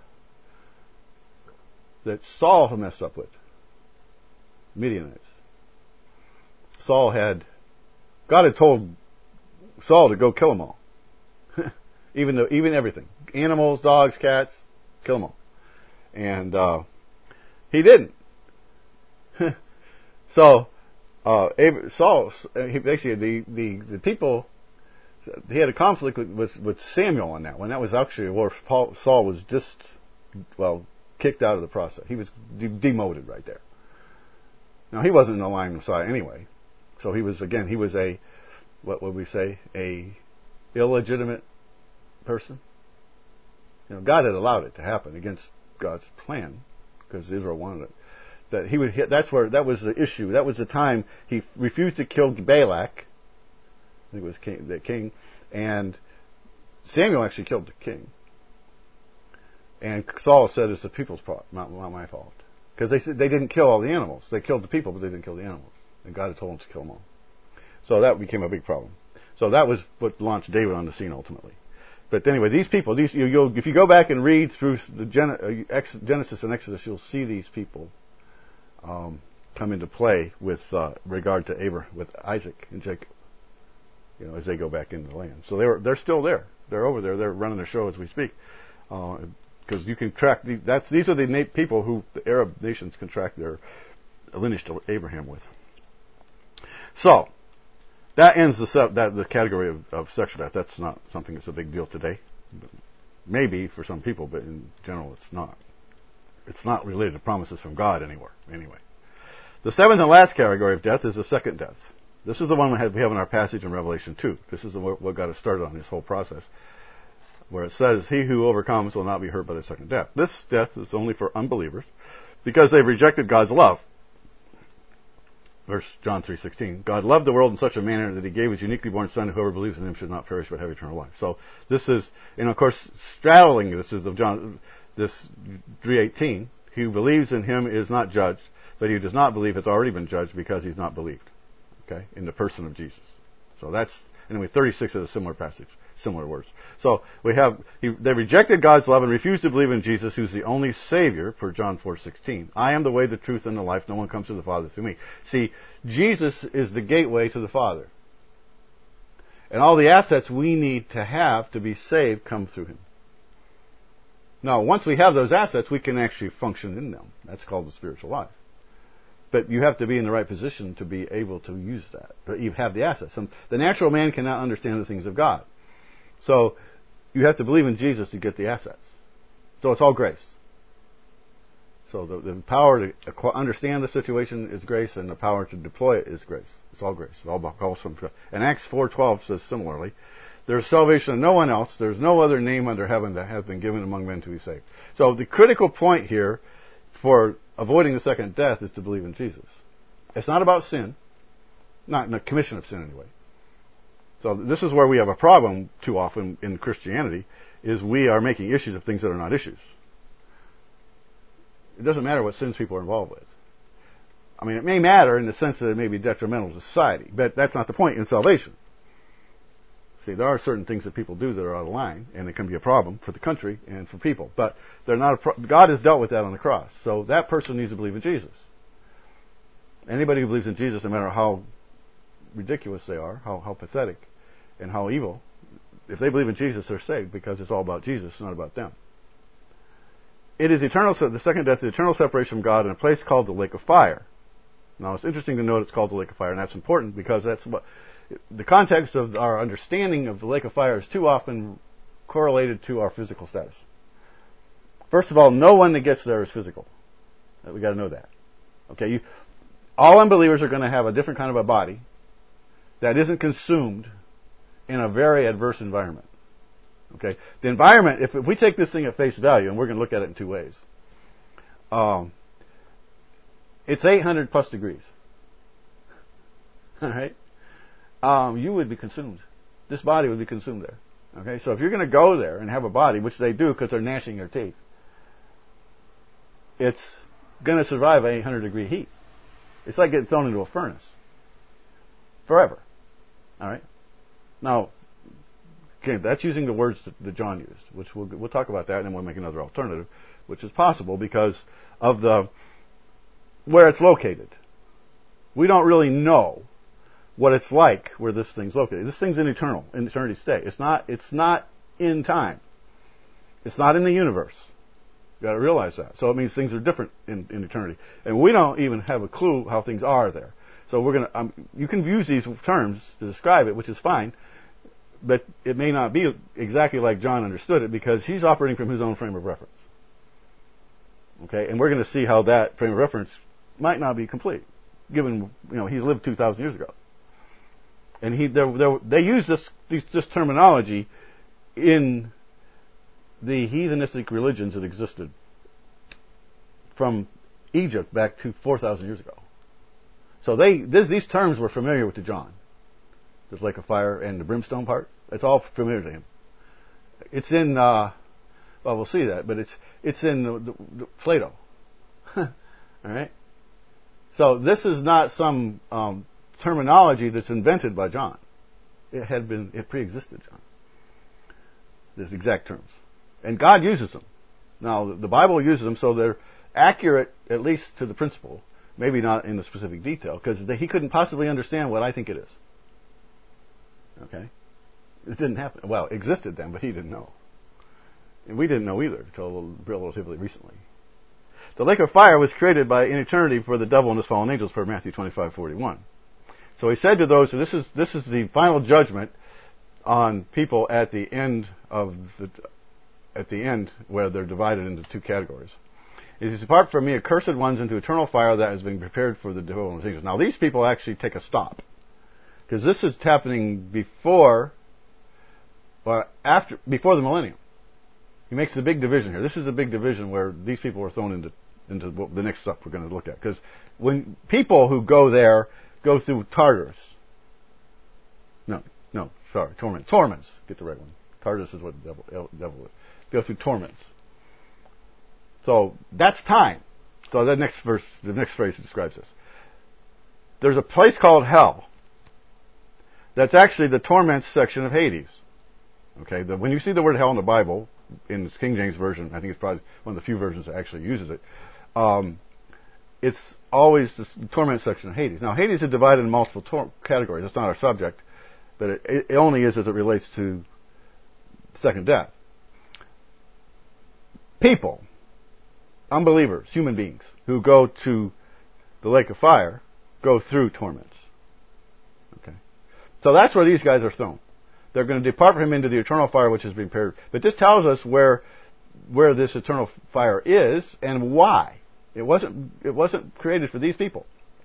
Saul had messed up with. Midianites. God had told Saul to go kill them all. even everything. Animals, dogs, cats, kill them all. And he didn't. So Saul, basically the people, he had a conflict with Samuel on that one. That was actually where Saul was just, kicked out of the process. He was demoted right there. Now he wasn't in the line of Messiah anyway. So he was a, what would we say, a illegitimate person. God had allowed it to happen against God's plan, because Israel wanted it. That he would hit. That was the issue. That was the time he refused to kill Balak. I think it was the king, and Samuel actually killed the king. And Saul said it's the people's fault, not my fault. Because they said they didn't kill all the animals. They killed the people, but they didn't kill the animals. And God had told them to kill them all. So that became a big problem. So that was what launched David on the scene ultimately. But anyway, these people, if you go back and read through the Genesis and Exodus, you'll see these people come into play with regard to Abraham, with Isaac and Jacob. As they go back into the land. So they're still there. They're over there. They're running their show as we speak. Because you can track these are the people who the Arab nations can track their lineage to Abraham with. So that ends the category of sexual death. That's not something that's a big deal today. Maybe for some people, but in general, it's not. It's not related to promises from God anywhere. Anyway, the seventh and last category of death is the second death. This is the one we have in our passage in Revelation 2. This is what got us started on this whole process, where it says, "He who overcomes will not be hurt by the second death." This death is only for unbelievers because they've rejected God's love. Verse John 3:16. God loved the world in such a manner that He gave His uniquely born Son, whoever believes in Him should not perish but have eternal life. So this is, and of course, straddling this is of John, this 3:18. He who believes in Him is not judged, but he who does not believe has already been judged because he's not believed. Okay, in the person of Jesus. So that's, anyway, 36 is a similar passage, similar words. So we have, they rejected God's love and refused to believe in Jesus, who's the only Savior, per John 4:16. I am the way, the truth, and the life. No one comes to the Father through me. See, Jesus is the gateway to the Father. And all the assets we need to have to be saved come through Him. Now, once we have those assets, we can actually function in them. That's called the spiritual life. But you have to be in the right position to be able to use that. You have the assets. The natural man cannot understand the things of God. So you have to believe in Jesus to get the assets. So it's all grace. So the power to understand the situation is grace, and the power to deploy it is grace. It's all grace. It all comes from God. And Acts 4:12 says similarly, "There is salvation in no one else. There is no other name under heaven that has been given among men to be saved." So the critical point here for avoiding the second death is to believe in Jesus. It's not about sin. Not in the commission of sin anyway. So this is where we have a problem too often in Christianity, is we are making issues of things that are not issues. It doesn't matter what sins people are involved with. I mean, it may matter in the sense that it may be detrimental to society, but that's not the point in salvation. See, there are certain things that people do that are out of line, and it can be a problem for the country and for people. But they're not. God has dealt with that on the cross, so that person needs to believe in Jesus. Anybody who believes in Jesus, no matter how ridiculous they are, how pathetic, and how evil, if they believe in Jesus, they're saved because it's all about Jesus, not about them. It is eternal. The second death is eternal separation from God in a place called the lake of fire. Now, it's interesting to note it's called the lake of fire, and that's important because that's what. The context of our understanding of the lake of fire is too often correlated to our physical status. First of all, no one that gets there is physical. We've got to know that. Okay, all unbelievers are going to have a different kind of a body that isn't consumed in a very adverse environment. Okay, the environment, if we take this thing at face value, and we're going to look at it in two ways, it's 800 plus degrees. All right? You would be consumed. This body would be consumed there. Okay, so if you're going to go there and have a body, which they do because they're gnashing their teeth, it's going to survive 800 degree heat. It's like getting thrown into a furnace. Forever. All right? Now, okay, that's using the words that John used, which we'll talk about that, and then we'll make another alternative, which is possible because of where it's located. We don't really know what it's like where this thing's located. This thing's in eternity state. It's not in time. It's not in the universe. You got to realize that. So it means things are different in eternity, and we don't even have a clue how things are there. So we're gonna you can use these terms to describe it, which is fine, but it may not be exactly like John understood it because he's operating from his own frame of reference. Okay, and we're going to see how that frame of reference might not be complete, given he's lived 2,000 years ago. And they use this terminology in the heathenistic religions that existed from Egypt back to 4,000 years ago. So these terms were familiar to John. This lake of fire and the brimstone part. It's all familiar to him. It's in Well, we'll see that, but it's in the Plato. All right. So this is not some terminology that's invented by John. It pre-existed John. These exact terms, and God uses them. Now the Bible uses them, so they're accurate at least to the principle. Maybe not in the specific detail, because he couldn't possibly understand what I think it is. Okay? It didn't happen. Well, it existed then, but he didn't know. And we didn't know either until relatively recently. The lake of fire was created in eternity for the devil and his fallen angels, per Matthew 25:41. So he said to those, this is the final judgment on people at the end where they're divided into two categories. It is, depart from me, accursed ones, into eternal fire that has been prepared for the devil and his angels. Now these people actually take a stop, because this is happening before the millennium. He makes a big division here. This is a big division where these people are thrown into the next stuff we're going to look at. Because when people who go there go through Tartarus, torments. Get the right one. Tartarus is what the devil is. Go through torments. So that's time. So the next phrase describes this. There's a place called hell. That's actually the torments section of Hades. Okay, when you see the word hell in the Bible, in the King James Version, I think it's probably one of the few versions that actually uses it, it's always the torment section of Hades. Now, Hades is divided in multiple categories. That's not our subject, but it only is as it relates to second death. People, unbelievers, human beings, who go to the lake of fire, go through torments. Okay, so that's where these guys are thrown. They're going to depart from him into the eternal fire which has been prepared. But this tells us where this eternal fire is and why. It wasn't created for these people.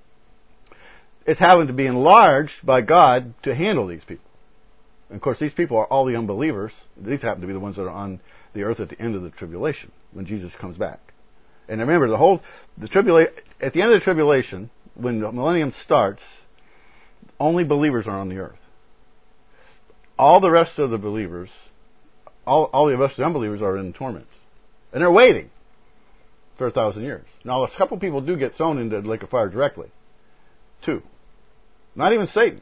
It's having to be enlarged by God to handle these people. And of course, these people are all the unbelievers. These happen to be the ones that are on the earth at the end of the tribulation, when Jesus comes back. And remember, at the end of the tribulation, when the millennium starts, only believers are on the earth. All the rest of the believers, all the rest of the unbelievers are in torments. And they're waiting for 1,000 years. Now, a couple people do get thrown into the lake of fire directly. 2. Not even Satan.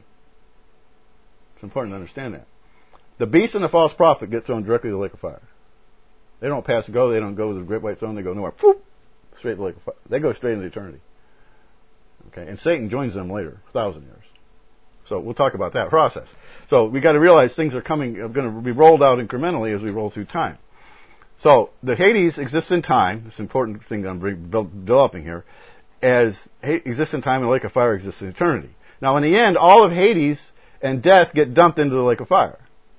It's important to understand that. The beast and the false prophet get thrown directly to the lake of fire. They don't pass go. They don't go to the great white throne. They go nowhere. Poof, straight to the lake of fire. They go straight into eternity. Okay, and Satan joins them later, 1,000 years. So we'll talk about that process. So we got to realize things are going to be rolled out incrementally as we roll through time. So the Hades exists in time. It's an important thing that I'm developing here. As exists in time, and the lake of fire exists in eternity. Now, in the end, all of Hades and death get dumped into the lake of fire.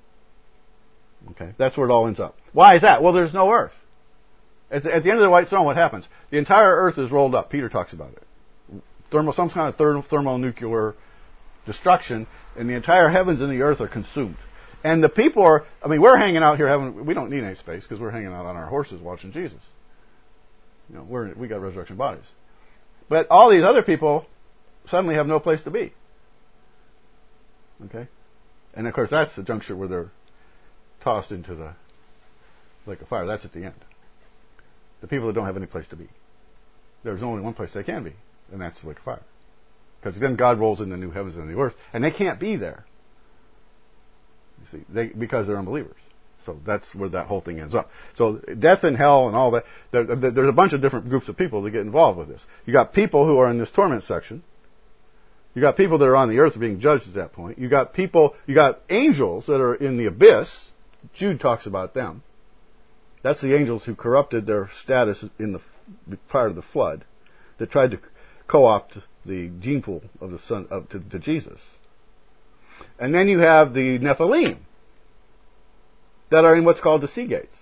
Okay, that's where it all ends up. Why is that? Well, there's no earth. At the end of the white throne, what happens? The entire earth is rolled up. Peter talks about it. Some kind of thermonuclear destruction, and the entire heavens and the earth are consumed. And the people we're hanging out here we don't need any space because we're hanging out on our horses watching Jesus. We got resurrection bodies. But all these other people suddenly have no place to be. Okay? And of course that's the juncture where they're tossed into the lake of fire. That's at the end. The people that don't have any place to be. There's only one place they can be, and that's the lake of fire. Because then God rolls in the new heavens and the earth, and they can't be there. You see, because they're unbelievers. So that's where that whole thing ends up. So death and hell and all that, there's a bunch of different groups of people that get involved with this. You got people who are in this torment section. You got people that are on the earth being judged at that point. You got angels that are in the abyss. Jude talks about them. That's the angels who corrupted their status prior to the flood, that tried to co-opt the gene pool of the son to Jesus. And then you have the Nephilim that are in what's called the sea gates.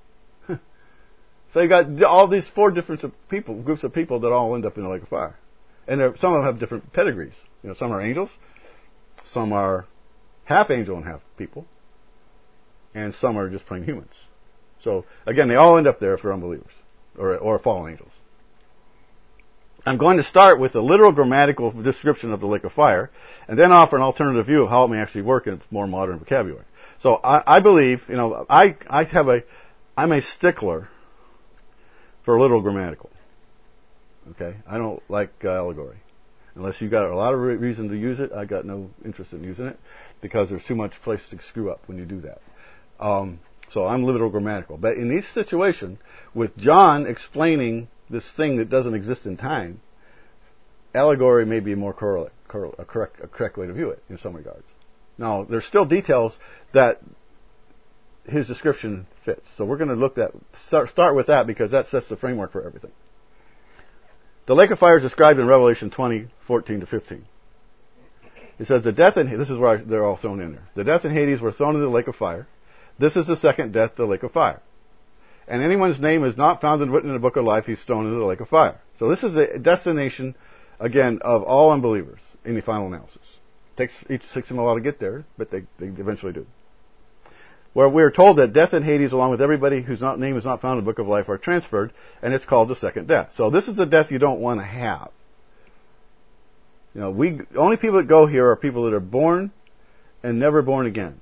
So you got all these 4 different groups of people that all end up in the lake of fire. And some of them have different pedigrees. Some are angels, some are half angel and half people, and some are just plain humans. So again, they all end up there for unbelievers or fallen angels. I'm going to start with a literal grammatical description of the lake of fire, and then offer an alternative view of how it may actually work in more modern vocabulary. So I believe, I have I'm a stickler for literal grammatical. Okay? I don't like allegory. Unless you've got a lot of reason to use it, I got no interest in using it because there's too much place to screw up when you do that. So I'm literal grammatical. But in this situation, with John explaining this thing that doesn't exist in time, allegory may be a more correct way to view it in some regards. Now, there's still details that his description fits. So we're going to look at start with that because that sets the framework for everything. The lake of fire is described in Revelation 20:14-15. It says, the death and this is where they're all thrown in there. The death and Hades were thrown into the lake of fire. This is the second death, the lake of fire. And anyone's name is not found and written in the book of life, he's thrown into the lake of fire. So this is the destination, again, of all unbelievers in the final analysis. It takes them a while to get there, but they eventually do. Where we are told that death and Hades, along with everybody whose name is not found in the book of life, are transferred, and it's called the second death. So this is the death you don't want to have. You know, only people that go here are people that are born and never born again.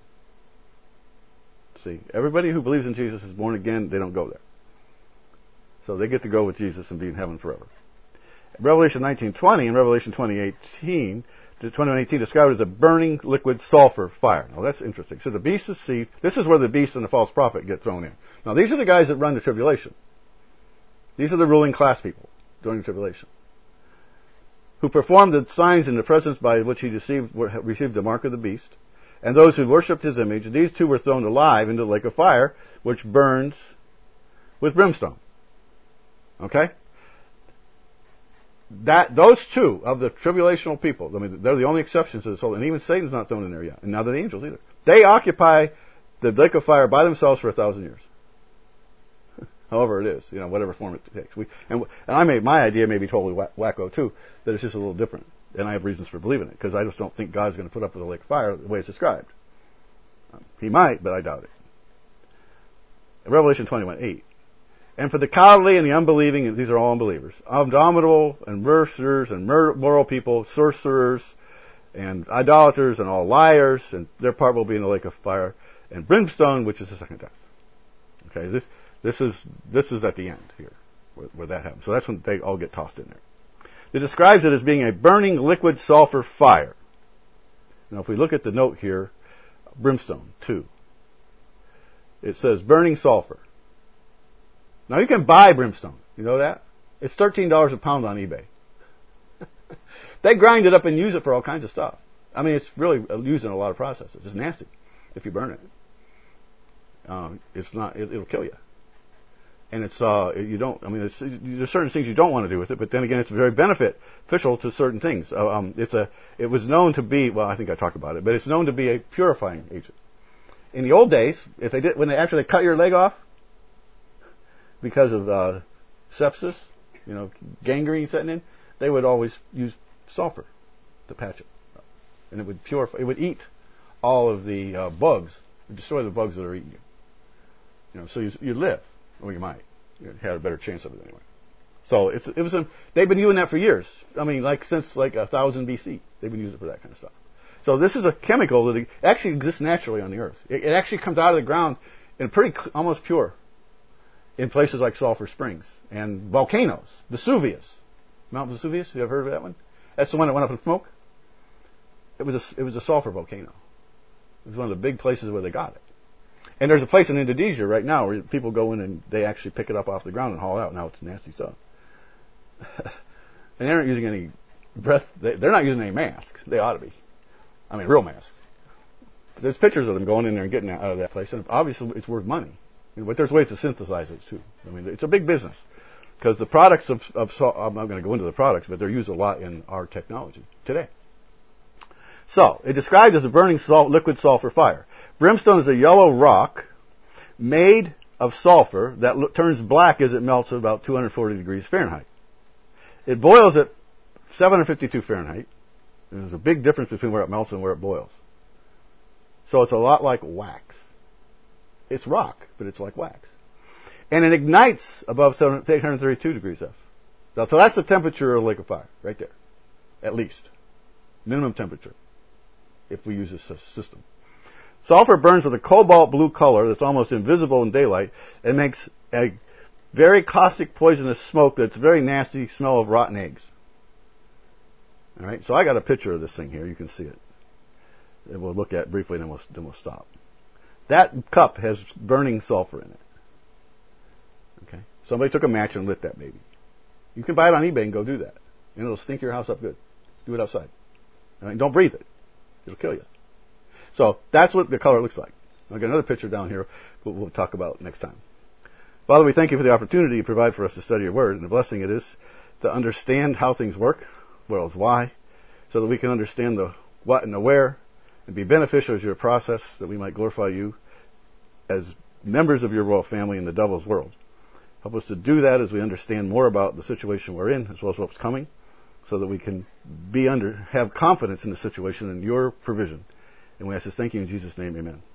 See, everybody who believes in Jesus is born again, they don't go there. So they get to go with Jesus and be in heaven forever. Revelation 19:20 and Revelation 20:18 described as a burning liquid sulfur fire. Now that's interesting. So the beast is deceived. This is where the beast and the false prophet get thrown in. Now these are the guys that run the tribulation. These are the ruling class people during the tribulation, who performed the signs in the presence by which he received the mark of the beast, and those who worshipped his image. These two were thrown alive into the lake of fire, which burns with brimstone. Okay? Those two of the tribulational people, I mean, they're the only exceptions to this whole, and even Satan's not thrown in there yet, and neither the angels either. They occupy the lake of fire by themselves for 1,000 years. However it is, you know, whatever form it takes. My idea may be totally wacko too, that it's just a little different, and I have reasons for believing it, because I just don't think God's going to put up with the lake of fire the way it's described. He might, but I doubt it. Revelation 21:8. And for the cowardly and the unbelieving, and these are all unbelievers, indomitable and murderers and immoral people, sorcerers and idolaters and all liars, and their part will be in the lake of fire and brimstone, which is the second death. Okay, this is at the end here, where that happens. So that's when they all get tossed in there. It describes it as being a burning liquid sulfur fire. Now if we look at the note here, brimstone, 2. It says burning sulfur. Now you can buy brimstone. You know that? It's $13 a pound on eBay. They grind it up and use it for all kinds of stuff. I mean, it's really used in a lot of processes. It's nasty if you burn it. It'll kill you. And there's certain things you don't want to do with it, but then again, it's very beneficial to certain things. It was known to be, well, I think I talked about it, but it's known to be a purifying agent. In the old days, when they actually cut your leg off, because of sepsis, gangrene setting in, they would always use sulfur to patch it, and it would purify. It would eat all of the bugs, it would destroy the bugs that are eating you. So you live, or you might. You had a better chance of it anyway. So they've been using that for years. I mean, since 1000 BC, they've been using it for that kind of stuff. So this is a chemical that actually exists naturally on the earth. It actually comes out of the ground and almost pure in places like Sulphur Springs and volcanoes. Vesuvius. Mount Vesuvius, you ever heard of that one? That's the one that went up in smoke. It was a sulfur volcano. It was one of the big places where they got it. And there's a place in Indonesia right now where people go in and they actually pick it up off the ground and haul it out. Now it's nasty stuff. And they aren't using any they're not using any masks. They ought to be. I mean, real masks. There's pictures of them going in there and getting out of that place. And obviously it's worth money. But there's ways to synthesize it too. I mean, it's a big business. Because the products of salt, I'm not going to go into the products, but they're used a lot in our technology today. So, it described as a burning liquid sulfur fire. Brimstone is a yellow rock made of sulfur that turns black as it melts at about 240 degrees Fahrenheit. It boils at 752 Fahrenheit. There's a big difference between where it melts and where it boils. So it's a lot like wax. It's rock, but it's like wax. And it ignites above 832 degrees F. So that's the temperature of a lake of fire, right there. At least. Minimum temperature, if we use this system. Sulfur burns with a cobalt blue color that's almost invisible in daylight and makes a very caustic, poisonous smoke that's very nasty smell of rotten eggs. All right, so I got a picture of this thing here. You can see it. And we'll look at it briefly, then we'll stop. That cup has burning sulfur in it. Okay, somebody took a match and lit that baby. You can buy it on eBay and go do that, and it'll stink your house up good. Do it outside. All right, don't breathe it; it'll kill you. So that's what the color looks like. I've got another picture down here, but we'll talk about next time. Father, we thank you for the opportunity you provide for us to study your word, and the blessing it is to understand how things work, well as why, so that we can understand the what and the where, and be beneficial as your process, that we might glorify you as members of your royal family in the devil's world. Help us to do that as we understand more about the situation we're in, as well as what's coming, so that we can have confidence in the situation and your provision. And we ask this, thank you in Jesus' name, amen.